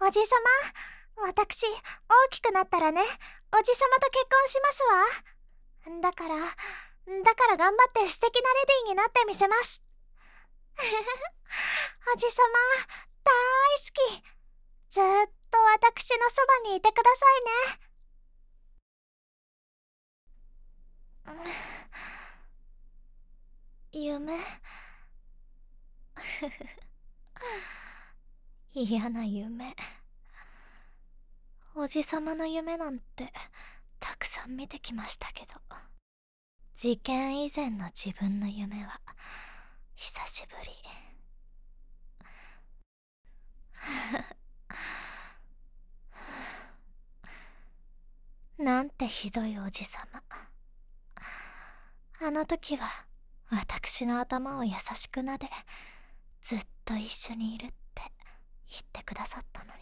おじさま、私、大きくなったらね、おじさまと結婚しますわ。だから頑張って素敵なレディーになってみせます。おじさま、大好き。ずーっと私のそばにいてくださいね。夢嫌な夢。おじさまの夢なんてたくさん見てきましたけど、事件以前の自分の夢は久しぶり。なんてひどいおじさま。あの時は私の頭を優しく撫で、ずっと一緒にいるって言ってくださったのに。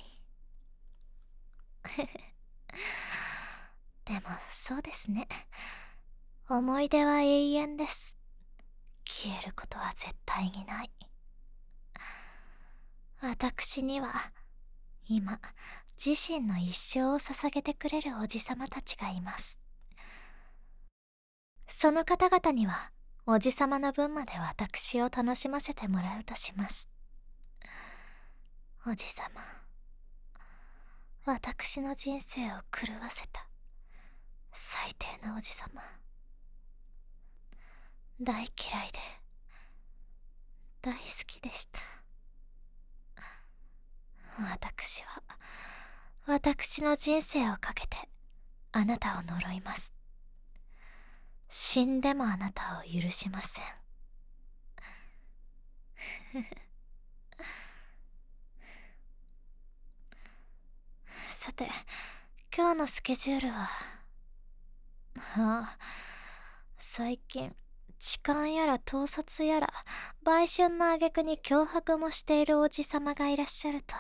でもそうですね、思い出は永遠です。消えることは絶対にない。私には今自身の一生を捧げてくれるおじさまたちがいます。その方々にはおじさまの分まで私を楽しませてもらうとします。おじさま、私の人生を狂わせた最低なおじさま。大嫌いで大好きでした。私は私の人生をかけてあなたを呪います。死んでもあなたを許しません。さて、今日のスケジュールは、最近痴漢やら盗撮やら売春の挙句に脅迫もしているおじさまがいらっしゃると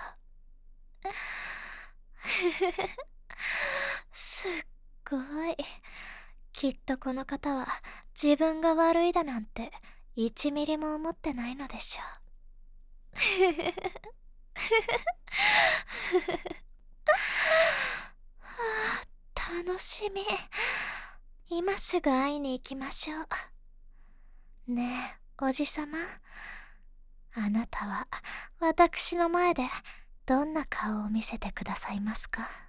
すっごい。きっとこの方は自分が悪いだなんて1ミリも思ってないのでしょう。楽しみ。今すぐ会いに行きましょう。ねえ、おじさま。あなたは私の前でどんな顔を見せてくださいますか？